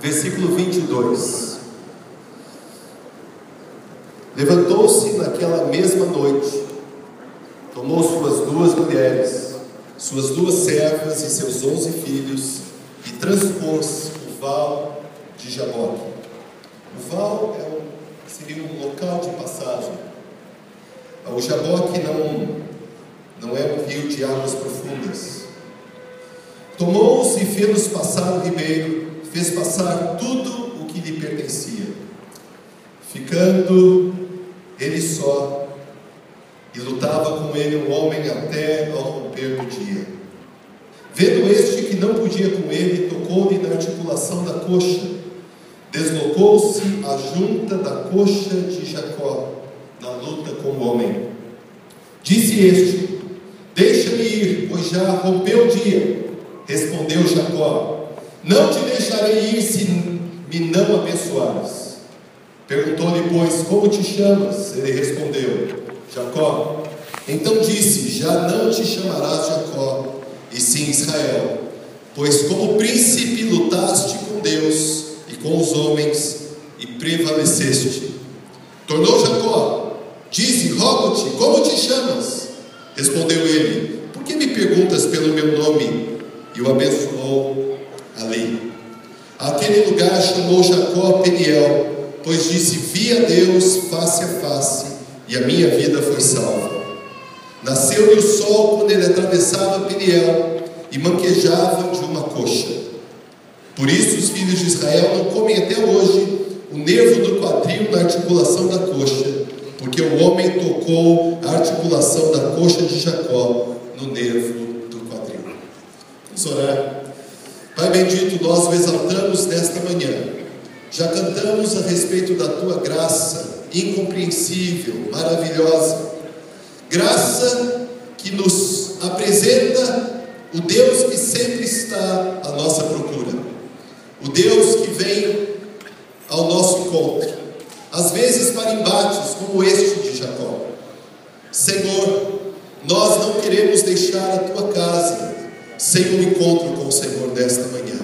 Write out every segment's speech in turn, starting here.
versículo 22. Levantou-se naquela mesma noite, tomou suas 2 mulheres, suas 2 servas e seus 11 filhos, e transpôs o val de Jaboque. O val seria um local de passagem. O Jaboque não é um rio de águas profundas. Tomou-os e fez-nos passar o ribeiro, fez passar tudo o que lhe pertencia, ficando ele só, e lutava com ele um homem até ao romper do dia. Vendo este que não podia com ele, tocou-lhe na articulação da coxa, deslocou-se a junta da coxa de Jacó, na luta com o homem. Disse este: deixa-me ir, pois já rompeu o dia. Respondeu Jacó: não te deixarei ir se me não abençoares. Perguntou-lhe, pois, como te chamas? Ele respondeu: Jacó. Então disse: já não te chamarás Jacó, e sim Israel, pois como príncipe lutaste com Deus e com os homens, e prevaleceste. Tornou Jacó: dize, rogo-te, como te chamas? Respondeu ele: por que me perguntas pelo meu nome? E o abençoou ali. Aquele lugar chamou Jacó Peniel, pois disse: vi a Deus face a face, e a minha vida foi salva. Nasceu-lhe o sol quando ele atravessava Peniel, e manquejava de uma coxa. Por isso os filhos de Israel não comem até hoje o nervo do quadril na articulação da coxa, porque o homem tocou a articulação da coxa de Jacó no nervo do quadril. Vamos orar. Pai bendito, nós o exaltamos nesta manhã. Já cantamos a respeito da tua graça incompreensível, maravilhosa. Graça que nos apresenta o Deus que sempre está à nossa procura, o Deus que vem ao nosso encontro, às vezes para embates como este de Jacó. Senhor, nós não queremos deixar a tua casa sem um encontro com o Senhor nesta manhã.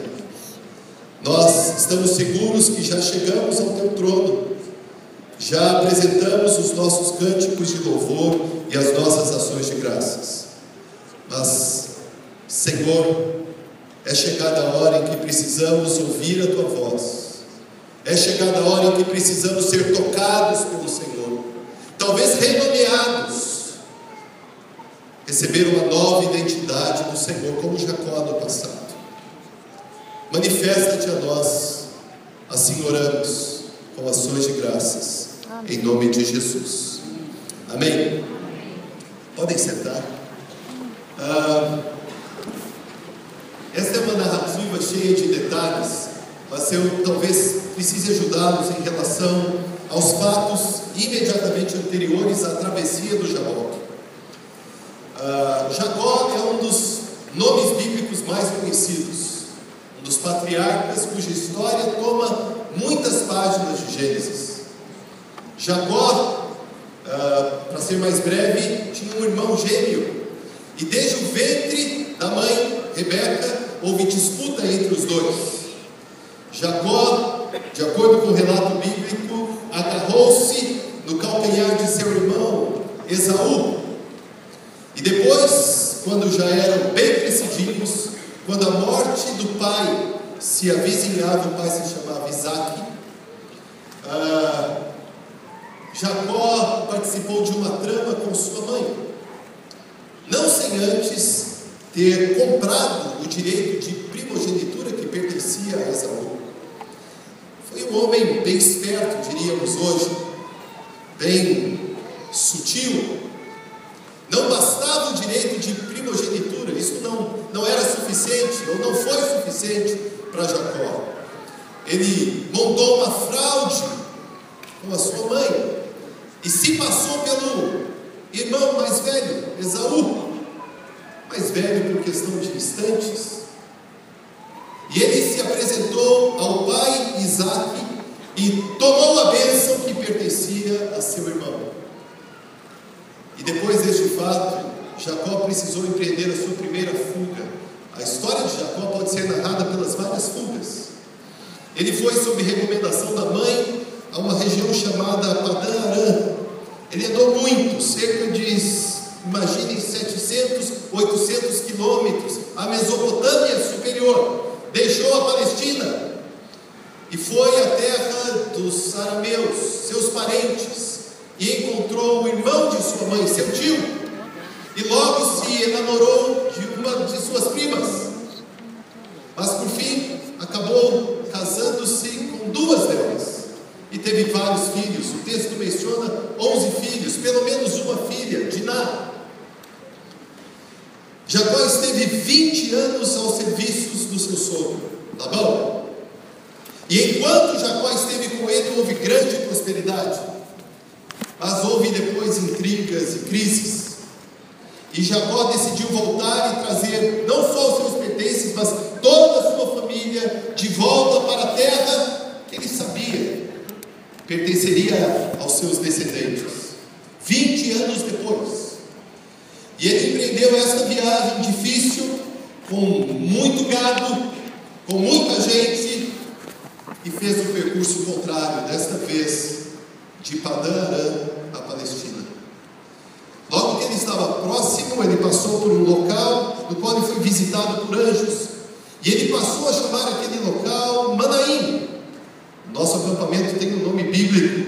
Nós estamos seguros que já chegamos ao teu trono, já apresentamos os nossos cânticos de louvor e as nossas ações de graças. Mas, Senhor, é chegada a hora em que precisamos ouvir a tua voz. É chegada a hora em que precisamos ser tocados pelo Senhor, talvez renomeados, receber uma nova identidade do Senhor, como Jacó no passado. Manifesta-te a nós, assim oramos, com ações de graças, em nome de Jesus. Amém? Podem sentar. Esta é uma narrativa cheia de detalhes, mas eu talvez precise ajudá-los em relação aos fatos imediatamente anteriores à travessia do Jaboque. Jacó é um dos nomes bíblicos mais conhecidos, um dos patriarcas cuja história toma muitas páginas de Gênesis. Jacó, para ser mais breve, tinha um irmão gêmeo, e desde o ventre da mãe, Rebeca, houve disputa entre os dois. Jacó, de acordo com o relato bíblico, agarrou-se no calcanhar de seu irmão Esaú. E depois, quando já eram bem crescidinhos, quando a morte do pai se avizinhava, o pai se chamava Isaque, Jacó participou de uma trama com sua mãe, não sem antes ter comprado o direito de primogenitura que pertencia a Esaú. Foi um homem bem esperto, diríamos hoje, bem sutil. Não bastava o direito de primogenitura, isso não era suficiente, ou não foi suficiente para Jacó. Ele montou uma fraude com a sua mãe e se passou pelo irmão mais velho, Esaú, mais velho por questão de instantes. E ele se apresentou ao pai Isaque e tomou a bênção que pertencia a seu irmão. E depois deste fato, Jacó precisou empreender a sua primeira fuga. A história de Jacó pode ser narrada pelas várias fugas. Ele foi, sob recomendação da mãe, a uma região chamada Padã Arã. Ele andou muito, cerca de, imaginem, 700, 800 quilômetros, a Mesopotâmia superior. Deixou a Palestina e foi à terra dos arameus, seus parentes, e encontrou o irmão de sua mãe, seu tio, e logo se enamorou de uma de suas primas. Mas por fim acabou casando-se com duas delas e teve vários filhos. O texto menciona 11 filhos, pelo menos uma filha, Diná. Jacó esteve 20 anos aos serviços do seu sogro, Labão. E enquanto Jacó esteve com ele, houve grande prosperidade. Mas houve depois intrigas e crises. E Jacó decidiu voltar e trazer não só os seus pertences, mas toda a sua família de volta para a terra que ele sabia pertenceria aos seus descendentes. 20 anos depois. E ele empreendeu esta viagem difícil, com muito gado, com muita gente, e fez o percurso contrário, desta vez de Padã Arã à Palestina. Logo que ele estava próximo, ele passou por um local no qual ele foi visitado por anjos, e ele passou a chamar aquele local Manaim. Nosso acampamento tem um nome bíblico,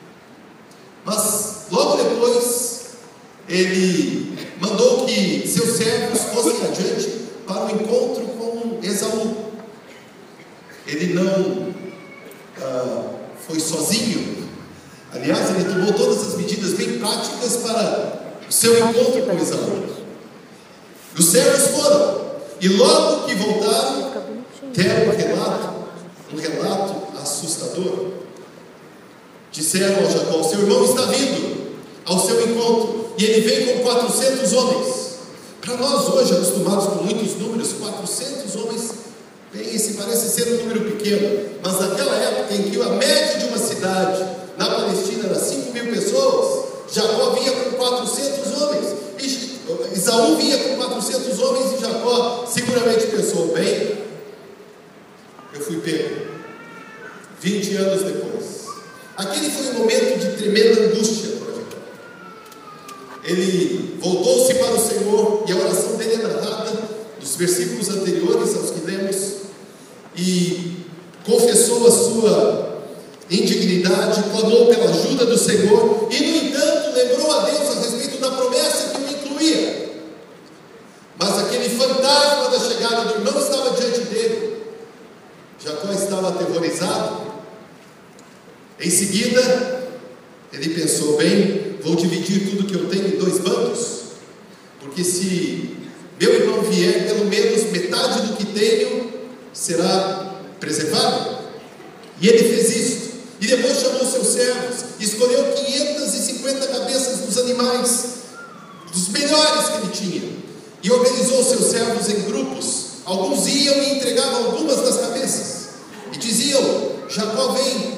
mas logo depois ele mandou que seus servos fossem adiante para o encontro com Esaú. Ele não foi sozinho. Aliás, ele tomou todas as medidas bem práticas para o seu encontro com Esaú. Os servos foram, e logo que voltaram, deram um relato assustador. Disseram ao Jacó: seu irmão está vindo ao seu encontro, e ele vem com 400 homens. Para nós hoje, acostumados com muitos números, 400 homens, bem, esse parece ser um número pequeno, mas naquela época em que a média de uma cidade na Palestina era 5.000 pessoas, Jacó vinha com 400 homens, e Esaú vinha com 400 homens, e Jacó seguramente pensou: bem, eu fui pego. 20 anos depois, aquele foi um momento de tremenda angústia para Jacó. Ele voltou-se para o Senhor, e a oração dele é narrada nos versículos anteriores aos que lemos, e confessou a sua indignidade, clamou pela ajuda do Senhor, e no entanto lembrou a Deus a respeito da promessa que o incluía. Mas aquele fantasma da chegada do irmão estava diante dele. Jacó estava aterrorizado. Em seguida ele pensou: bem, vou dividir tudo que eu tenho em 2 bandos, porque se meu irmão vier, pelo menos metade do que tenho será preservado. E ele fez isso. E depois chamou seus servos, escolheu 550 cabeças dos animais, dos melhores que ele tinha, e organizou seus servos em grupos. Alguns iam e entregavam algumas das cabeças, e diziam: Jacó vem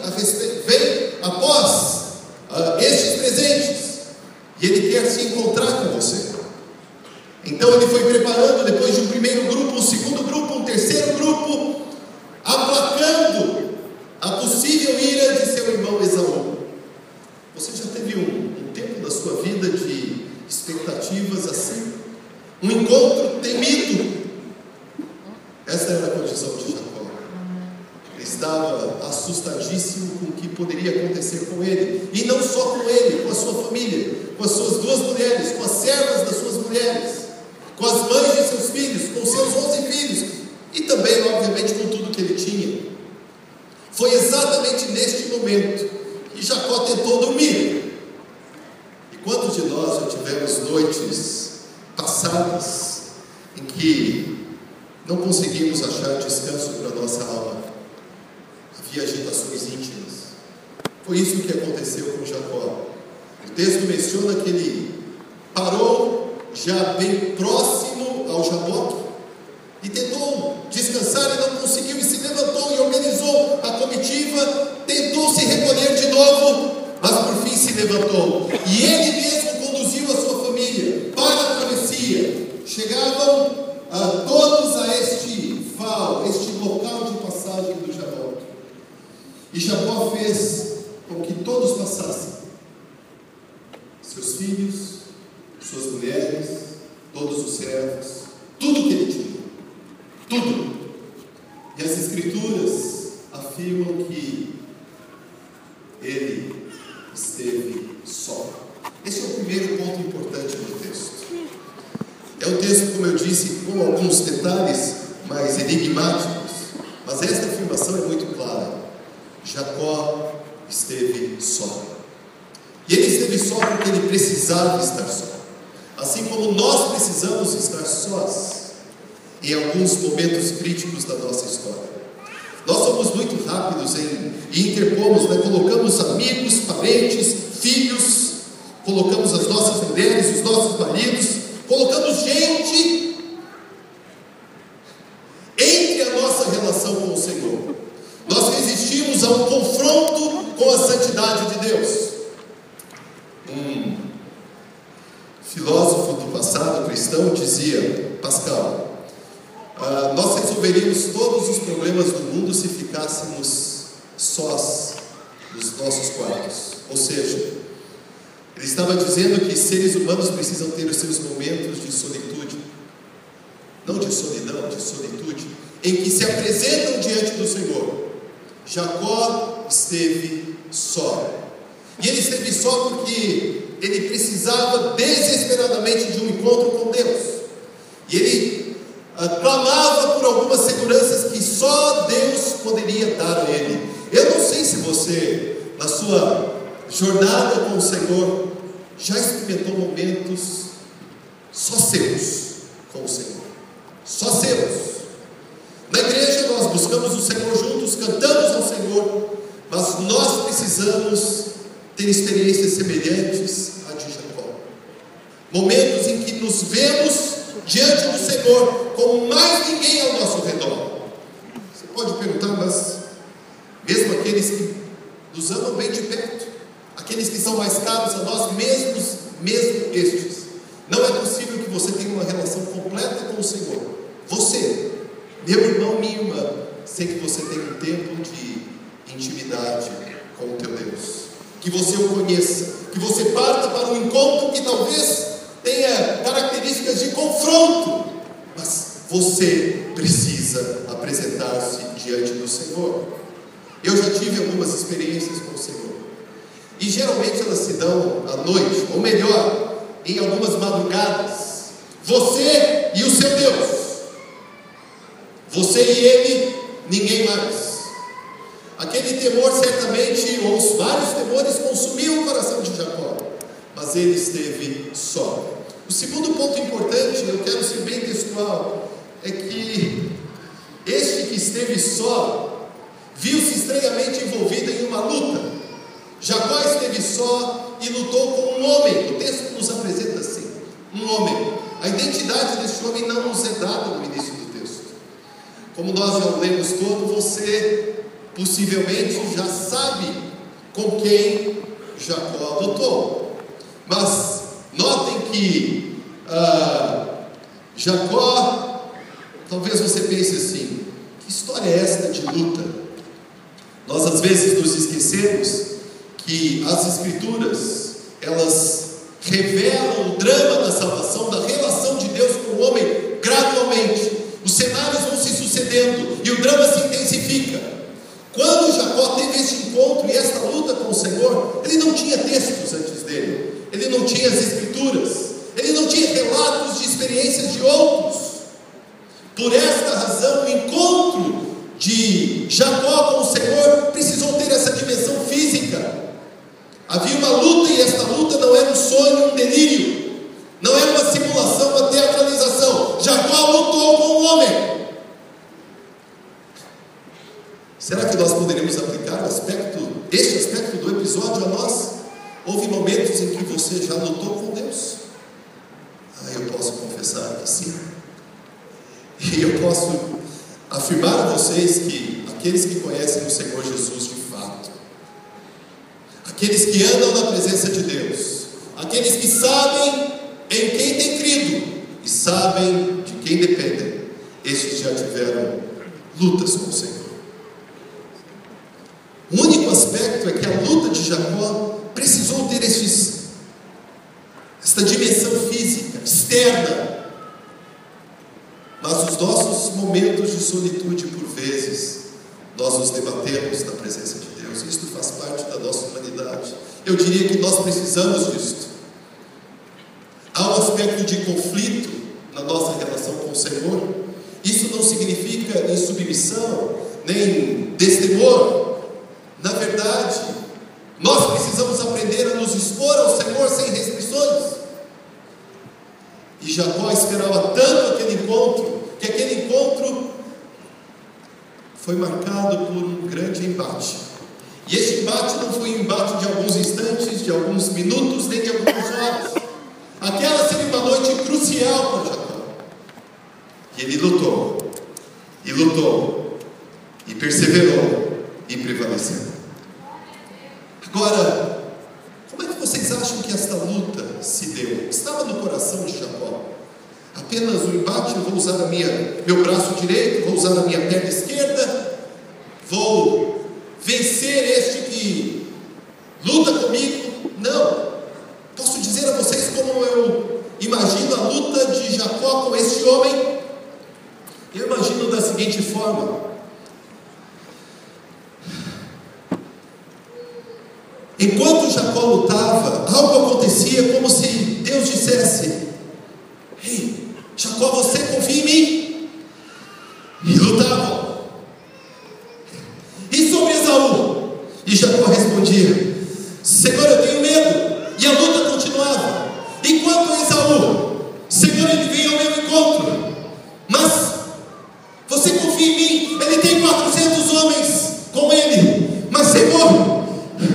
após estes presentes, e ele quer se encontrar com você. Então ele foi preparando, depois de um primeiro grupo, um segundo grupo, um terceiro grupo, aplacando a possível ira de seu irmão Esaú. Você já teve um tempo da sua vida de expectativas assim? Um encontro temido? Essa era a condição de Jacó. Ele estava assustadíssimo com o que poderia acontecer com ele, e não só com ele, com a sua família, com as suas 2 mulheres, com as servas das suas mulheres, com as mães de seus filhos, com seus 11 filhos, e também, obviamente, com tudo que ele tinha. Foi exatamente neste momento que Jacó tentou dormir. E quantos de nós já tivemos noites passadas em que não conseguimos achar descanso para a nossa alma? Havia agitações íntimas. Foi isso que aconteceu com Jacó. O texto menciona que ele parou já bem próximo ao Jaboque e tentou descansar, e não conseguiu, e se levantou e organizou a comitiva, tentou se recolher de novo, mas por fim se levantou, e ele mesmo conduziu a sua família para a travessia. Chegavam todos a este local de passagem do Jaboque. seus filhos, suas mulheres, todos os servos, tudo que ele tinha, tudo. E as Escrituras afirmam que ele esteve só. Esse é o primeiro ponto importante do texto. É um texto, como eu disse, com alguns detalhes mais enigmáticos, mas esta afirmação é muito clara. Jacó esteve só. E ele esteve só porque ele precisava estar só. Assim como nós precisamos estar sós em alguns momentos críticos da nossa história. Nós somos muito rápidos em interpomos, colocamos amigos, parentes, filhos, colocamos as nossas mulheres, os nossos maridos, colocamos gente entre a nossa relação com o Senhor. Nós resistimos a um confronto com a santidade de Deus. Um filósofo do passado cristão dizia, Pascal, nós resolveríamos todos os problemas do mundo se ficássemos sós nos nossos quartos. Ou seja, ele estava dizendo que seres humanos precisam ter os seus momentos de solitude, não de solidão, de solitude, em que se apresentam diante do Senhor. Jacó esteve só. E ele esteve só porque ele precisava desesperadamente de um encontro com Deus. E ele clamava por algumas seguranças que só Deus poderia dar a ele. Eu não sei se você, na sua jornada com o Senhor, já experimentou momentos só seus com o Senhor. Só seus. Na igreja nós buscamos o Senhor juntos, cantamos ao Senhor, mas nós precisamos ter experiências semelhantes a de Jacó. Momentos em que nos vemos diante do Senhor como mais ninguém ao nosso redor. Você pode perguntar, mas mesmo aqueles que nos amam bem de perto, aqueles que são mais caros a nós mesmos, mesmo estes, não é possível que você tenha uma relação completa com o Senhor. Você, meu irmão, minha irmã, sem que você tenha um tempo de intimidade com o teu Deus, que você o conheça, que você parta para um encontro que talvez tenha características de confronto, mas você precisa apresentar-se diante do Senhor. Eu já tive algumas experiências com o Senhor, e geralmente elas se dão à noite, ou melhor, em algumas madrugadas. Você e o seu Deus, você e Ele, ninguém mais. Aquele temor certamente, ou os vários temores, consumiam o coração de Jacó, mas ele esteve só. O segundo ponto importante, eu quero ser bem textual, é que este que esteve só, viu-se estranhamente envolvido em uma luta. Jacó esteve só e lutou com um homem. O texto nos apresenta assim, um homem. A identidade deste homem não nos é dada no início do texto. Como nós já lemos todo, você possivelmente já sabe com quem Jacó lutou. Mas notem que Jacó, talvez você pense assim, que história é esta de luta? Nós às vezes nos esquecemos que as Escrituras, elas revelam o drama da salvação, da relação de Deus com o homem gradualmente. Os cenários vão se sucedendo e o drama se intensifica. Quando Jacó teve este encontro e esta luta com o Senhor, ele não tinha textos antes dele, ele não tinha as Escrituras, ele não tinha relatos de experiências de outros. Por esta razão, o encontro de Jacó com o Senhor precisou ter essa dimensão física. Havia uma luta, e esta luta não era um sonho, um delírio, não era uma simulação, uma teatralização. Jacó lutou com o homem. Será que nós poderíamos aplicar este aspecto do episódio a nós? Houve momentos em que você já lutou com Deus? Eu posso confessar que sim. E eu posso afirmar a vocês que aqueles que conhecem o Senhor Jesus de fato, aqueles que andam na presença de Deus, aqueles que sabem em quem têm crido e sabem de quem dependem, estes já tiveram lutas com o Senhor. O único aspecto é que a luta de Jacó precisou ter estes essa dimensão física, externa. Mas os nossos momentos de solitude, por vezes, nós nos debatemos na presença de Deus. Isto faz parte da nossa humanidade. Eu diria que nós precisamos disto. Há um aspecto de conflito na nossa relação com o Senhor. Isso não significa insubmissão, nem destemor. Na verdade, nós precisamos aprender a nos expor ao Senhor sem restrições. E Jacó esperava tanto aquele encontro, que aquele encontro foi marcado por um grande embate. E esse embate não foi um embate de alguns instantes, de alguns minutos, nem de algumas horas. Aquela seria uma noite crucial para Jacó. E ele lutou, e perseverou, e prevaleceu. Agora, como é que vocês acham que esta luta se deu? Estava no coração de Jacó. Apenas um embate, eu vou usar meu braço direito, vou usar a minha perna esquerda, vou vencer este que luta comigo? Não. Posso dizer a vocês como eu imagino a luta de Jacó com este homem? Eu imagino da seguinte forma: enquanto Jacó lutava, algo acontecia como se Deus dissesse: ei, Jacó, você confia em mim? E lutavam. E sobre Esaú? E Jacó respondia: Senhor, eu tenho medo. E a luta continuava. Enquanto Esaú: Senhor, ele veio ao meu encontro, mas você confia em mim? Ele tem 400 homens com ele, mas Senhor.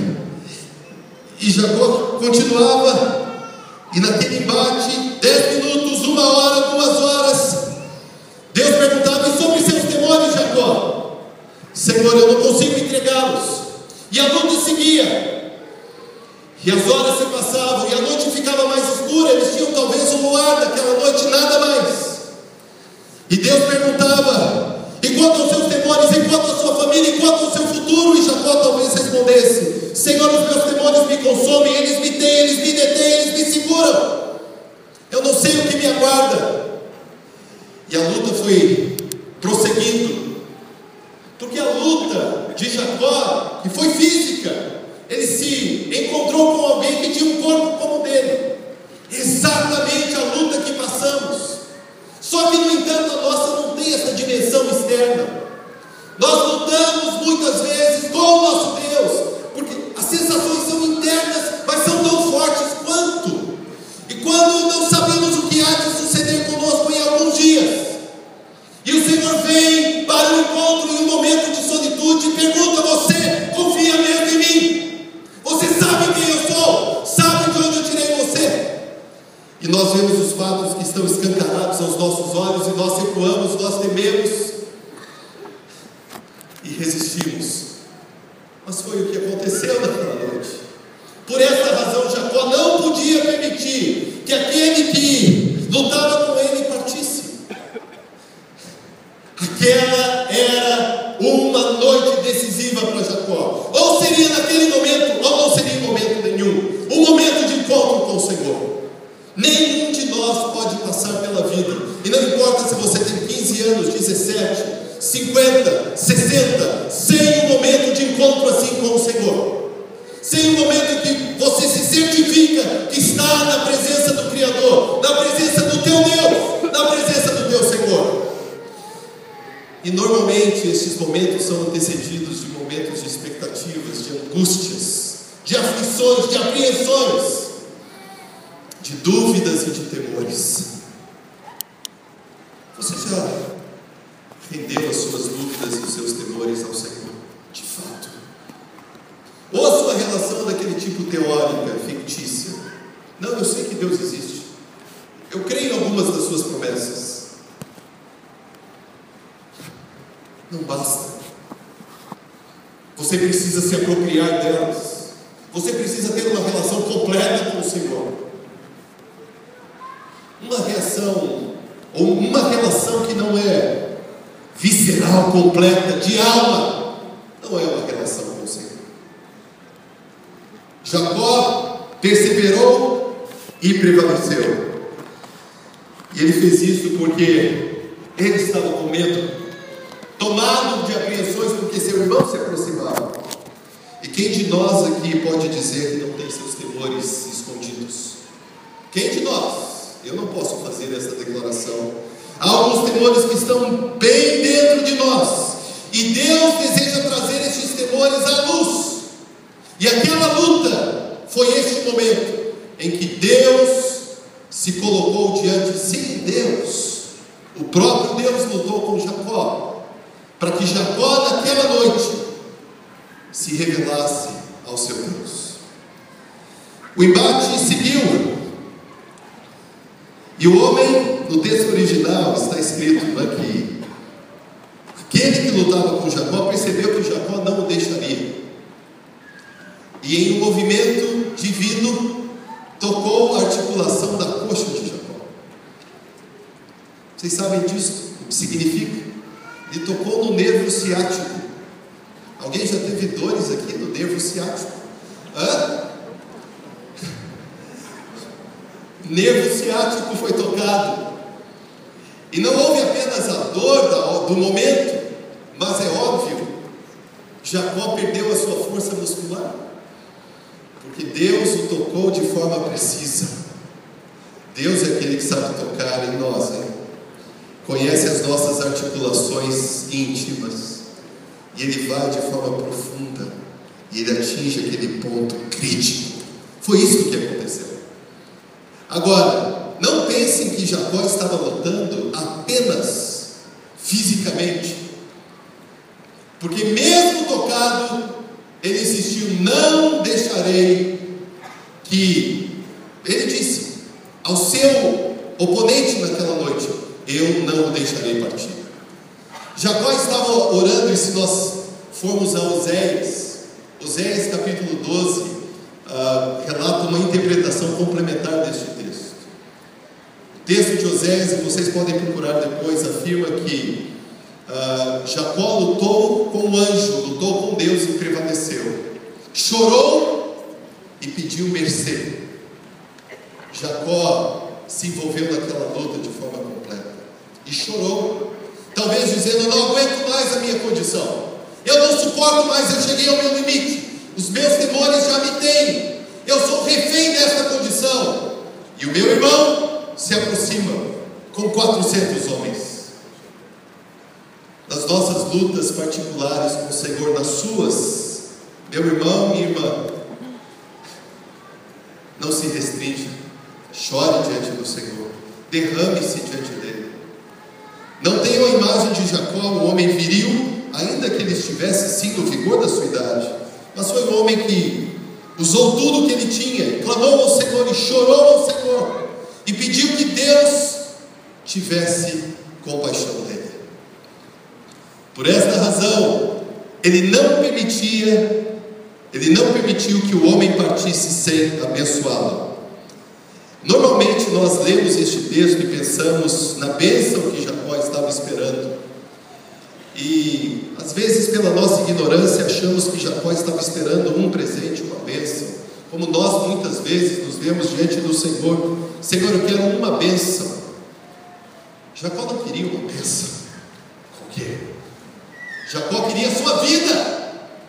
E Jacó continuava. E naquele embate, 10 minutos, 1 hora, 2 horas, Deus perguntava: e sobre seus temores, Jacó? Senhor, eu não consigo entregá-los. E a luta seguia. E as horas se passavam, e a noite ficava mais escura. Eles tinham talvez um luar daquela noite, nada mais. E Deus perguntava: e quanto aos seus temores, e quanto à sua família, e quanto ao seu futuro? E Jacó talvez respondesse: Senhor, os meus temores me consomem, eles me têm, eles me detêm, eles me seguram. Eu não sei o que me aguarda. E a luta foi prosseguindo, porque a luta de Jacó, que foi física, ele se encontrou com alguém que tinha um corpo como o dele. Exatamente a luta que passamos. Só que, no entanto, a nossa não tem essa dimensão externa. Nós lutamos muitas vezes com o nosso Deus, porque as sensações são internas, mas são tão fortes quanto. E quando não sabemos o que há de suceder conosco em alguns dias, e o Senhor vem para o encontro em um momento de solitude e pergunta: você confia mesmo em mim? Você sabe quem eu sou? Sabe de onde eu tirei você? E nós vemos os fatos que estão escancarados aos nossos olhos, e nós recuamos, nós tememos e resistimos. Mas foi o que aconteceu naquela noite. Por essa razão, Jacó não podia permitir que aquele que lutava com ele partisse. Aquela era uma noite decisiva para Jacó. Ou seria naquele momento, ou não seria em momento nenhum. Um momento de encontro com o Senhor. Nenhum de nós pode passar pela vida, e não importa se você tem 15 anos, 17, 50, 60, sem um momento de encontro assim com o Senhor, sem um momento em que você se certifica que está na presença do Criador, na presença do teu Deus, na presença do teu Senhor. E normalmente esses momentos são antecedidos de momentos de expectativas, de angústias, de aflições, de apreensões, de dúvidas e de temores. Você já rendeu as suas dúvidas e os seus temores ao Senhor, de fato? Ou a sua relação daquele tipo teórica, fictícia? Não, eu sei que Deus existe, eu creio em algumas das suas promessas. Não basta. Você precisa se apropriar delas. Você precisa ter uma relação completa com o Senhor. Uma reação, ou uma relação que não é visceral, completa, de alma, não é uma relação com o Senhor. Jacó perseverou e prevaleceu. E ele fez isso porque ele estava com medo, tomado de apreensões, porque seu irmão se aproximava. E quem de nós aqui pode dizer que não tem seus temores escondidos? Quem de nós? Eu não posso fazer essa declaração. Há alguns temores que estão bem dentro de nós, e Deus deseja trazer estes temores à luz. E aquela luta foi este momento em que Deus se colocou diante. Sim, Deus, o próprio Deus lutou com Jacó, para que Jacó naquela noite se revelasse ao seu Deus. O embate seguiu, e o homem, no texto original está escrito aqui, aquele que lutava com Jacó percebeu que Jacó não o deixaria, e em um movimento divino tocou a articulação da coxa de Jacó. Vocês sabem disso? O que significa? Ele tocou no nervo ciático. Alguém já teve dores aqui no nervo ciático? Nervo ciático foi tocado. E não houve apenas a dor do momento, mas é óbvio, Jacó perdeu a sua força muscular, porque Deus o tocou de forma precisa. Deus é aquele que sabe tocar em nós, hein? Conhece as nossas articulações íntimas, e Ele vai de forma profunda, e Ele atinge aquele ponto crítico. Foi isso que aconteceu. Agora, não pensem que Jacó estava lutando apenas fisicamente, porque mesmo tocado, ele insistiu: não deixarei que, ele disse ao seu oponente naquela noite, eu não o deixarei partir. Jacó estava orando, e se nós formos a Oséias capítulo 12, relata uma interpretação complementar deste texto. O texto de Oséias, e vocês podem procurar depois, afirma que Jacó lutou com o anjo, lutou com Deus e prevaleceu. Chorou e pediu mercê. Jacó se envolveu naquela luta de forma completa e chorou, talvez dizendo: eu não aguento mais a minha condição, eu não suporto mais, eu cheguei ao meu limite, os meus temores já me têm, eu sou refém desta condição. E o meu irmão se aproxima com 400 homens. Nas nossas lutas particulares com o Senhor, nas suas, meu irmão, minha irmã, não se restrinja, chore diante do Senhor, derrame-se diante dele. Não tenham a imagem de Jacó, um homem viril, ainda que ele estivesse sim no vigor da sua idade, mas foi um homem que usou tudo que ele tinha, clamou ao Senhor e chorou ao Senhor, e pediu que Deus tivesse compaixão dele. Por esta razão, ele não permitiu que o homem partisse sem abençoá-lo. Normalmente nós lemos este texto e pensamos na bênção que Jacó estava esperando, e às vezes pela nossa ignorância achamos que Jacó estava esperando um presente, uma bênção, como nós muitas vezes nos vemos diante do Senhor: Senhor, eu quero uma bênção. Jacó não queria uma bênção qualquer, Jacó queria a sua vida.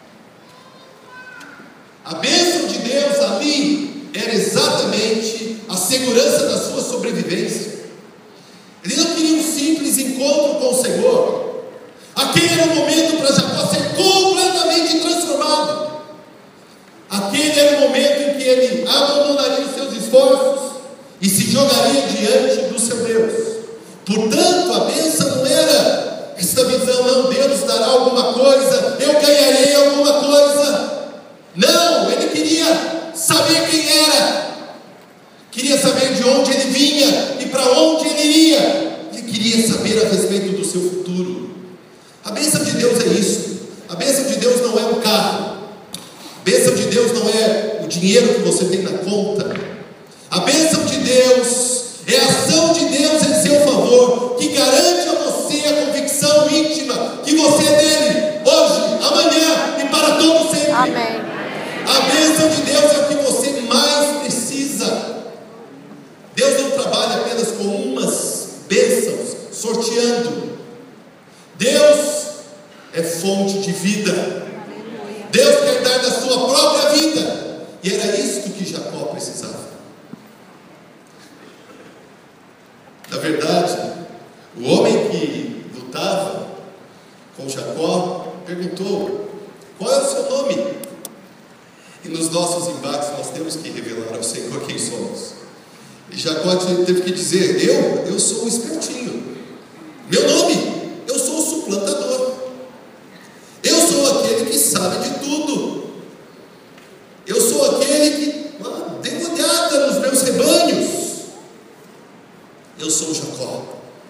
A bênção de Deus ali era exatamente a segurança da sua sobrevivência. Ele não queria um simples encontro com o Senhor. Aquele era o momento para Jacó ser completamente transformado. Aquele era o momento em que ele abandonaria os seus esforços e se jogaria diante do seu Deus. Portanto, a bênção não era esta visão: não, Deus dará alguma coisa, eu ganharei alguma coisa. Não, ele queria saber quem era, queria saber de onde ele vinha e para onde ele iria. Ele queria saber a respeito do seu futuro. A bênção de Deus é isso. A bênção de Deus não é um carro. A bênção de Deus não é o dinheiro que você tem na conta. A bênção de Deus é a ação de Deus em seu favor, que garante a você a convicção íntima que você é dele, hoje, amanhã e para todo sempre. Amém. A bênção de Deus é o que você mais precisa. apenas com umas bênçãos, sorteando. Deus é fonte de vida. Deus quer dar da sua própria vida. E era isto que Jacó precisava. Na verdade, o homem que lutava com Jacó perguntou: qual é o seu nome? E nos nossos embates nós temos que revelar ao Senhor quem somos. E Jacó teve que dizer: eu sou o espertinho. Meu nome, eu sou o suplantador. Eu sou aquele que sabe de tudo. Eu sou aquele que deu olhada nos meus rebanhos. Eu sou Jacó.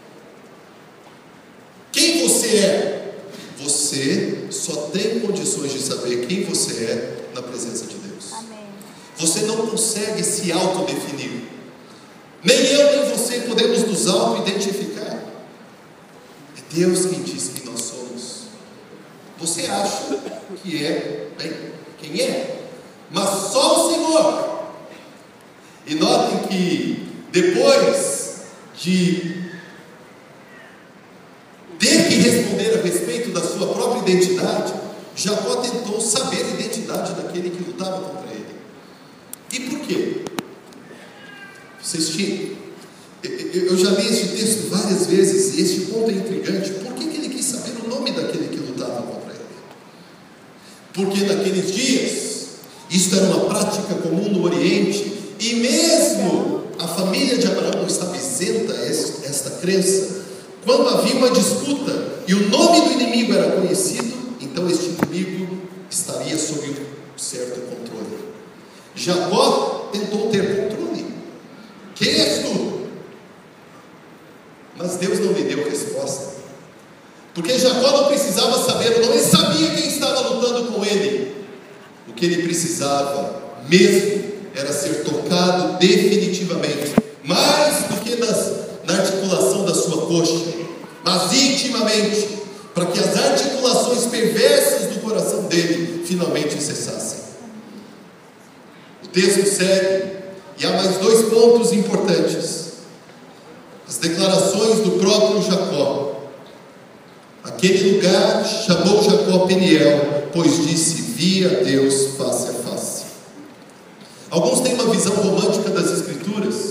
Quem você é? Você só tem condições de saber quem você é na presença de Deus. Amém. Você não consegue se autodefinir. Nem eu nem você podemos nos auto-identificar. É Deus quem diz que nós somos. Você acha que é quem é, mas só o Senhor. E notem que depois de ter que responder a respeito da sua própria identidade, Jacó tentou saber a identidade daquele que lutava contra ele. E por quê? Eu já li este texto várias vezes, e este ponto é intrigante. Por que ele quis saber o nome daquele que lutava contra ele? Porque naqueles dias, isto era uma prática comum no Oriente, e mesmo a família de Abraão não estava isenta a esta crença. Quando havia uma disputa e o nome do inimigo era conhecido, então este inimigo estaria sob um certo controle. Jacó tentou ter controle. Quem és tu? Mas Deus não lhe deu resposta, porque Jacó não precisava saber o nome, ele sabia quem estava lutando com ele. O que ele precisava mesmo era ser tocado definitivamente, mais do que na articulação da sua coxa, mas intimamente, para que as articulações perversas do coração dele finalmente cessassem. O texto segue, e há mais dois pontos importantes. As declarações do próprio Jacó. Aquele lugar chamou Jacó Peniel, pois disse: vi a Deus face a face. Alguns têm uma visão romântica das Escrituras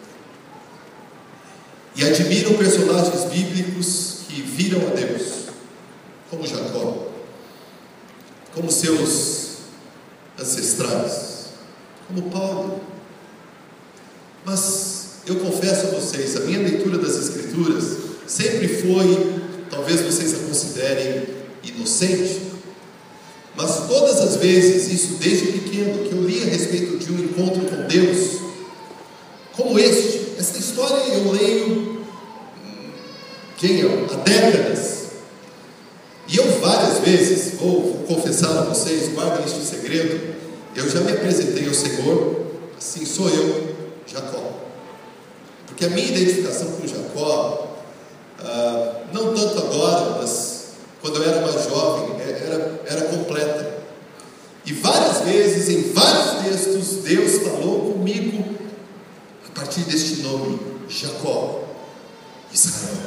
e admiram personagens bíblicos que viram a Deus, como Jacó, como seus ancestrais, como Paulo. Mas eu confesso a vocês, a minha leitura das Escrituras sempre foi, talvez vocês a considerem inocente, mas todas as vezes, isso desde pequeno, que eu li a respeito de um encontro com Deus, como esta história eu leio há décadas, e eu várias vezes, vou confessar a vocês, guardem este segredo, eu já me apresentei ao Senhor, assim sou eu, Jacó, porque a minha identificação com Jacó, não tanto agora, mas quando eu era mais jovem, era completa. E várias vezes, em vários textos, Deus falou comigo a partir deste nome, Jacó, Israel.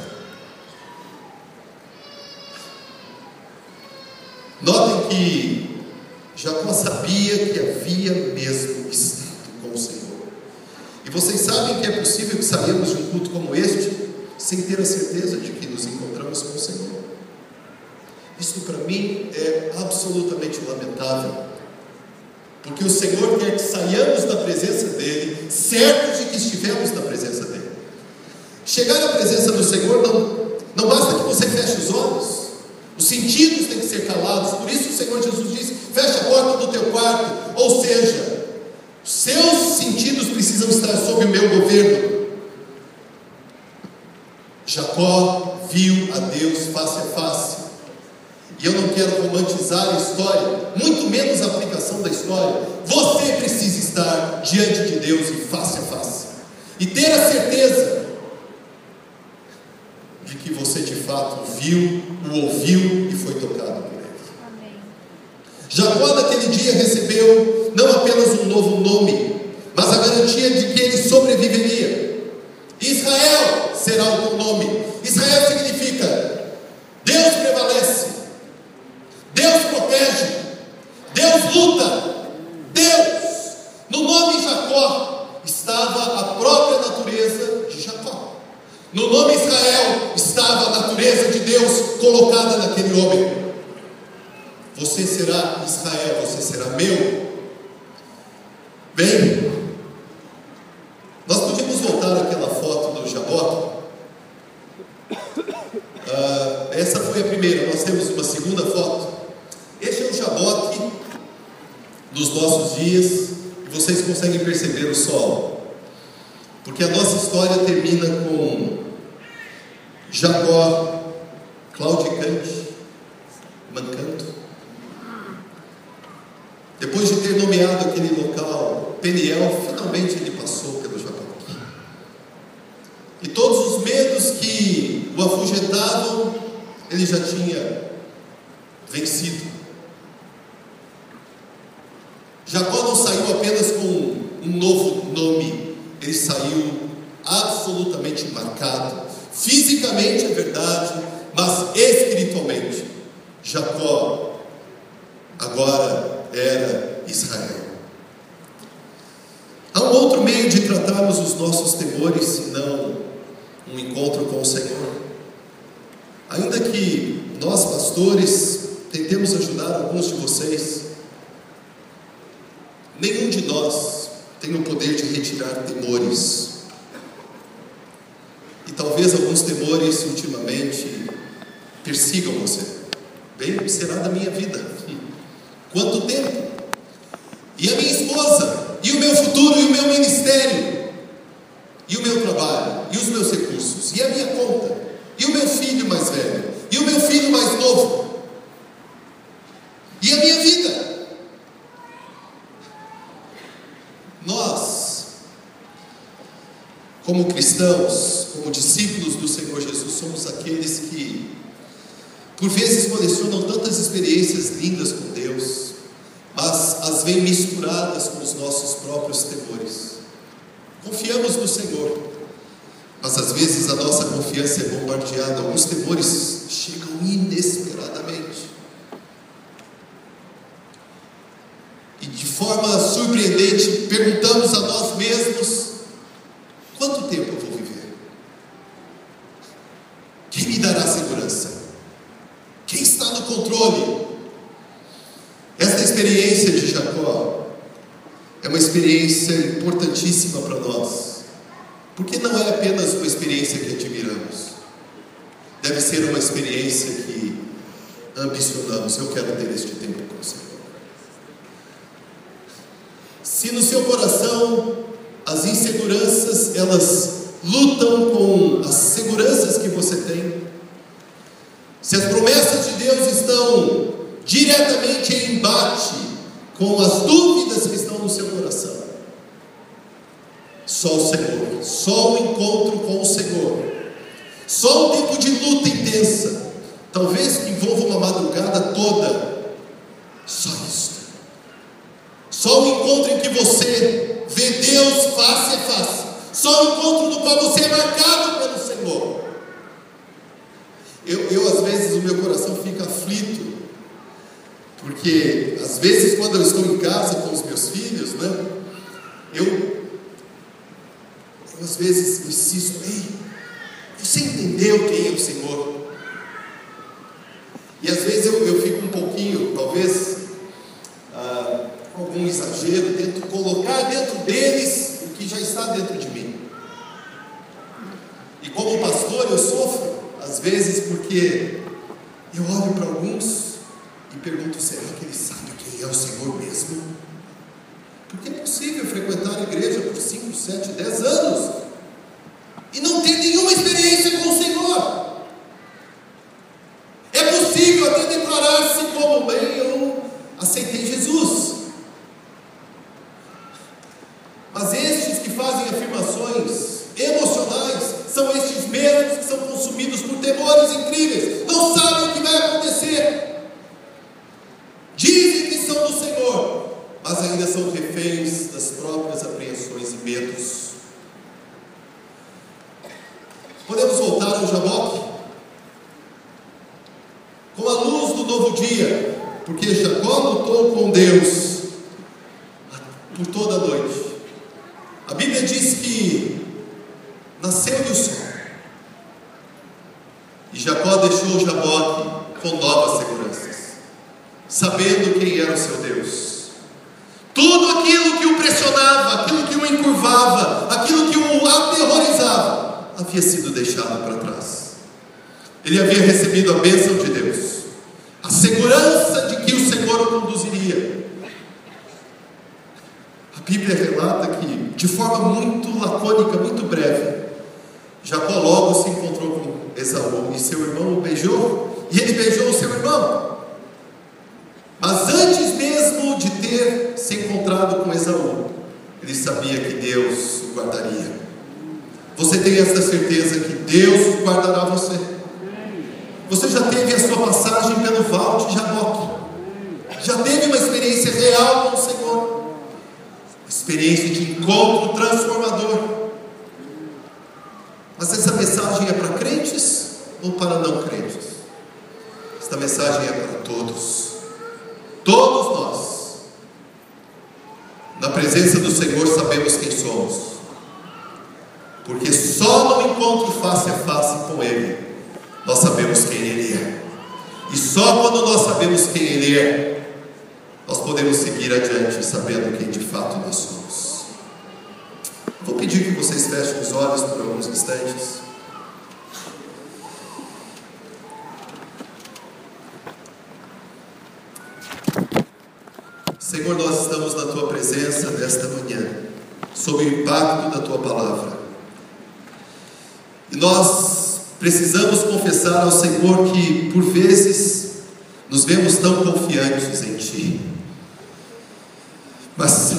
Notem que Jacó sabia que havia mesmo estado com o Senhor. E vocês sabem que é possível que saiamos de um culto como este sem ter a certeza de que nos encontramos com o Senhor. Isso para mim é absolutamente lamentável, porque o Senhor quer que saiamos da presença dEle, certos de que estivemos na presença dEle. Chegar à presença do Senhor não basta que você feche os olhos, os sentidos têm que ser calados. Por isso o Senhor Jesus disse: fecha a porta do teu quarto, ou seja, seus sentidos precisam estar sob o meu governo. Jacó viu a Deus face a face. E eu não quero romantizar a história, muito menos a aplicação da história. Você precisa estar diante de Deus e face a face, e ter a certeza de que você de fato viu, o ouviu e foi tocado por ele. Amém. Jacó naquele dia recebeu não apenas um novo nome, mas a garantia de que ele sobreviveria. Israel será o teu nome. Israel significa: Deus prevalece, Deus protege, Deus luta. Deus, no nome Jacó estava a própria natureza de Jacó. No nome Israel estava a natureza de Deus colocada naquele homem. Você será Israel, você será meu. Bem, nós podíamos voltar àquela foto do Jaboque. Essa foi a primeira. Nós temos uma segunda foto. Este é o Jaboque dos nossos dias, e vocês conseguem perceber o solo, porque a nossa história termina com Jacó claudicante, mancando. Depois de ter nomeado aquele local Peniel, finalmente ele passou pelo Jaboque. E todos os medos que o afugentavam, ele já tinha vencido. Jacó não saiu apenas com um novo nome, ele saiu absolutamente marcado. Fisicamente é verdade, mas espiritualmente, Jacó agora era Israel. Há um outro meio de tratarmos os nossos temores, senão um encontro com o Senhor. Ainda que nós, pastores, tentemos ajudar alguns de vocês, nenhum de nós tem o poder de retirar temores. E talvez alguns temores ultimamente persigam você. Bem, será da minha vida? Quanto tempo? E a minha esposa? E o meu futuro? E o meu ministério? E o meu trabalho? E os meus recursos? E a minha conta? E o meu filho mais velho? E o meu filho mais novo? E a minha vida? Nós, como cristãos, como discípulos do Senhor Jesus, somos aqueles que, por vezes, colecionam tantas experiências lindas com Deus, mas as vêm misturadas com os nossos próprios temores. Confiamos no Senhor, mas às vezes a nossa confiança é bombardeada. Alguns temores chegam inesperadamente. E de forma surpreendente, perguntamos a nós mesmos: quanto tempo eu vou viver? Quem me dará segurança? Quem está no controle? Esta experiência de Jacó é uma experiência importantíssima para nós, porque não é apenas uma experiência que admiramos, deve ser uma experiência que ambicionamos. Eu quero ter este tempo com o Senhor. Se no seu coração as inseguranças, elas lutam com as seguranças que você tem, se as promessas de Deus estão diretamente em embate com as dúvidas que estão no seu coração, só o Senhor, só o encontro com o Senhor, só um tempo de luta intensa, talvez que envolva uma madrugada toda, só isso. Só o encontro em que você vê Deus face a face, só o encontro no qual você é marcado pelo Senhor. Eu às vezes o meu coração fica aflito, porque às vezes quando eu estou em casa com os meus filhos, né, eu às vezes insisto: ei, você entendeu quem é o Senhor? E às vezes eu fico um pouquinho, talvez algum exagero, tento colocar dentro deles o que já está dentro de mim. E como pastor eu sofro às vezes, porque eu olho para alguns e pergunto: será que ele sabe quem é o Senhor mesmo? Porque é possível frequentar a igreja por 5, 7, 10 anos e não ter nenhuma experiência com o Senhor. É possível até declarar-se como: bem, eu aceitei Jesus. Mas estes que fazem afirmações emocionais são estes mesmos que são consumidos por temores incríveis, não sabem o que vai acontecer, dizem que são do Senhor, mas ainda são reféns das próprias apreensões e medos. dia, porque Jacó lutou com Deus por toda a noite. A Bíblia diz que nasceu-lhe o sol, e Jacó deixou o Jaboque com novas seguranças, sabendo quem era o seu Deus. Tudo aquilo que o pressionava, aquilo que o encurvava, aquilo que o aterrorizava, havia sido deixado para trás. Ele havia recebido a bênção de Deus, a segurança de que o Senhor o conduziria. A Bíblia relata que, de forma muito lacônica, muito breve, Jacó logo se encontrou com Esaú, e seu irmão o beijou, e ele beijou o seu irmão. Mas antes mesmo de ter se encontrado com Esaú, ele sabia que Deus o guardaria. Você tem essa certeza que Deus guardará você? Você já teve a sua passagem pelo Vale de Jaboque, já teve uma experiência real com o Senhor, uma experiência de encontro transformador. Mas essa mensagem é para crentes ou para não crentes? Esta mensagem é para todos. Todos nós, na presença do Senhor, sabemos quem somos, porque só no encontro face a face com Ele, nós sabemos quem Ele é, e só quando nós sabemos quem Ele é, nós podemos seguir adiante sabendo quem de fato nós somos. Vou pedir que vocês fechem os olhos por alguns instantes. Senhor, nós estamos na Tua presença nesta manhã, sob o impacto da Tua palavra, e nós precisamos confessar ao Senhor que por vezes nos vemos tão confiantes em Ti, mas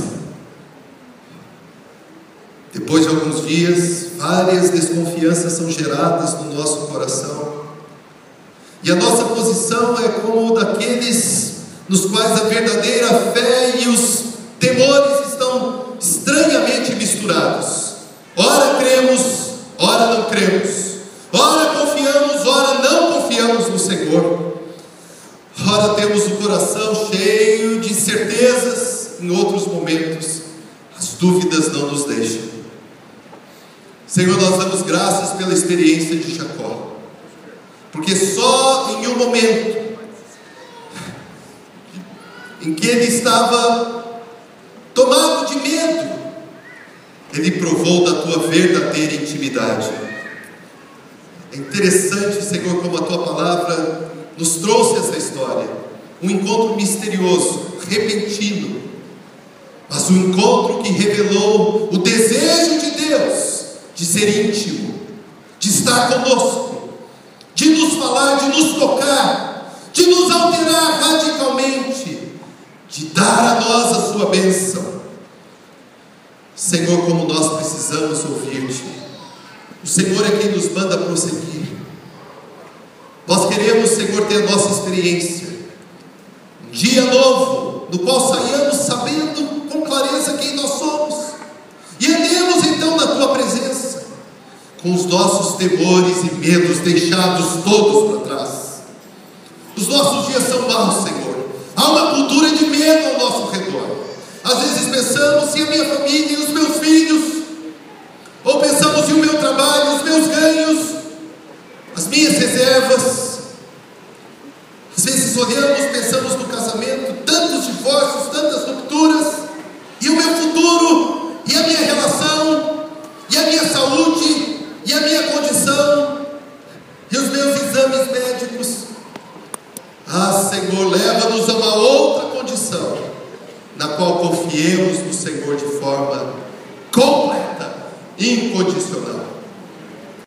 depois de alguns dias, várias desconfianças são geradas no nosso coração, e a nossa posição é como daqueles nos quais a verdadeira fé e os temores estão estranhamente misturados. Ora cremos, ora não cremos, ora confiamos, ora não confiamos no Senhor. Ora temos o coração cheio de certezas, em outros momentos as dúvidas não nos deixam. Senhor, nós damos graças pela experiência de Jacó, porque só em um momento em que ele estava tomado de medo, ele provou da Tua verdadeira intimidade. É interessante, Senhor, como a Tua palavra nos trouxe essa história, um encontro misterioso, repentino, mas um encontro que revelou o desejo de Deus de ser íntimo, de estar conosco, de nos falar, de nos tocar, de nos alterar radicalmente, de dar a nós a Sua bênção. Senhor, como nós precisamos ouvir-Te. O Senhor é quem nos manda prosseguir. Nós queremos, Senhor, ter a nossa experiência, um dia novo, no qual saiamos sabendo com clareza quem nós somos, e andemos então na Tua presença, com os nossos temores e medos deixados todos para trás. Os nossos dias são maus, Senhor. Há uma cultura de medo ao nosso redor. Às vezes pensamos em a minha família e os meus filhos, ou pensamos em o meu trabalho, os meus ganhos, as minhas reservas. Às vezes olhamos, pensamos no casamento, tantos divórcios, tantas rupturas, e o meu futuro, e a minha relação, e a minha saúde, e a minha condição, e os meus exames médicos. Ah, Senhor, leva-nos a uma outra condição, na qual confiemos no Senhor de forma completa, incondicional.